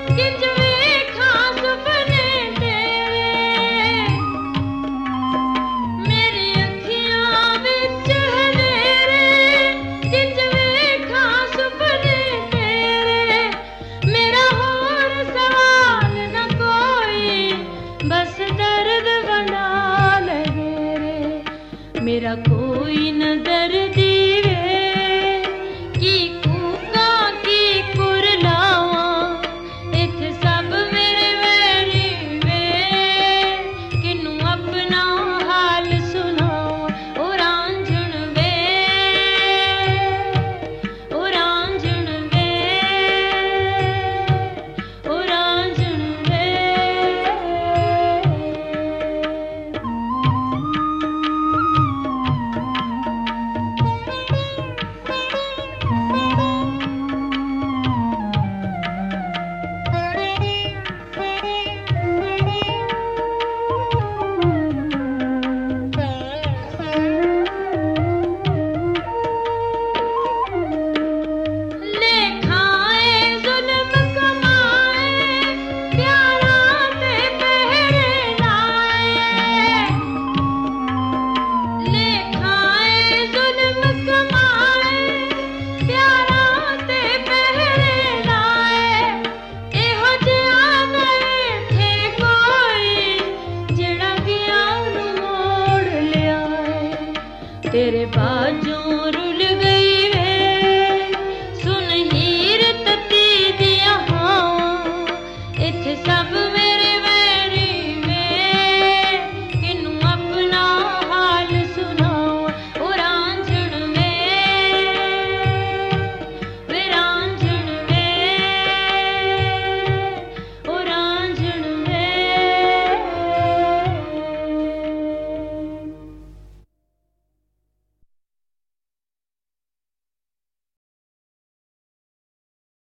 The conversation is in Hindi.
किंज वेखां सुपने तेरे, मेरी अखियां विच हनेरे, किंज वेखां सुपने तेरे, मेरा होर सवाल न कोई, बस दर्द बना ले मेरे, मेरा कोई न दर्दी वे, की कूका की कुरलावा, इत्थे सब मेरे वैरी वे, किनू अपना हाल सुनावा, ओ रांझण वे, ओ रांझण वे, ओ रांझण वे। लेखाए जुल्म कमाए, प्यारा ते पहरे लाए, लेखाए जुल्म कमाए, प्यारा ते पहरे लाए, एहो जिहा नहीं थे कोई, जेड़ा गया नू मोड़ लियाए, तेरे बाजों रुल गई वे, सुन हीर तती दियां हावां, इत्थे सब